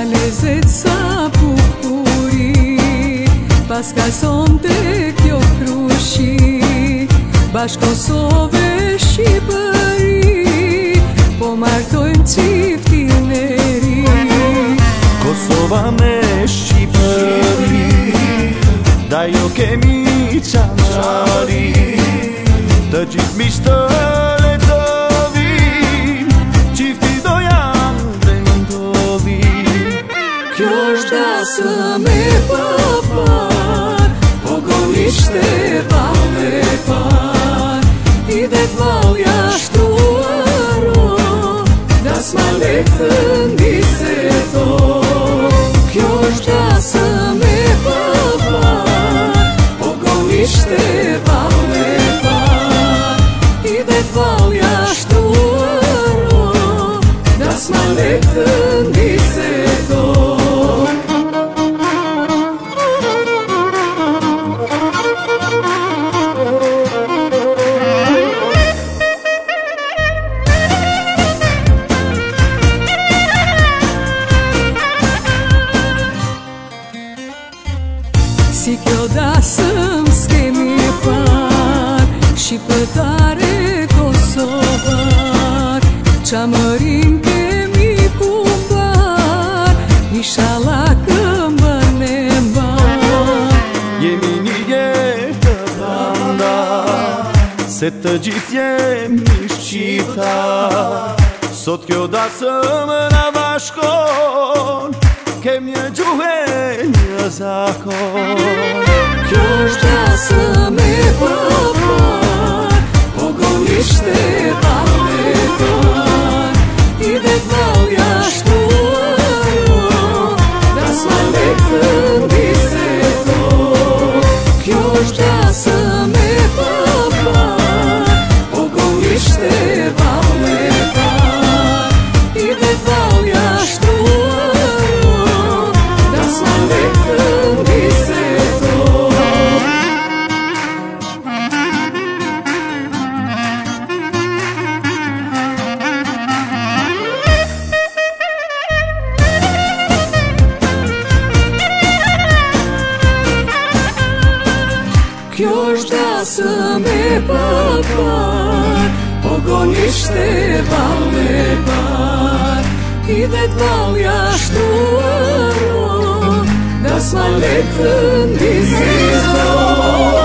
Kalezet sa bukurii, paska sonte kjo krushi, bashkë Kosove Shqipëri, po martojmë çiftin e ri. Kosova me Shqipëri, da jo kemi qanari, të gjithë miqtë letovin, qifti do janë vendovin. Kjo është dasëm e papar, po gonishte val e par, I det val jashtuaro, das ma letën diseto. Kjo është dasëm e papar, po gonishte val e par, I det val jashtuaro, das ma letën diseto. Si kjo dasëm s'kemi par, shqiptare kosovar, qamërin kemi kumbar, inshallah këmbën e mbar. Jemi një jetë të dhanda, se të gjithë jemi shqiptar. Sot kjo dasëm na bashkon, kem një gjuhë e një zakon. Kjo është dasëm e papar, po gonishte val e par, I det val jashtuaro, das ma letën diseto. Kjo është dasëm e papar, po gonishte val e par, I det val jashtuaro, das ma letën diseto. Kjo është dasëm e papar, po gonishte val e par, I det val jashtuaro, das ma letën diseto.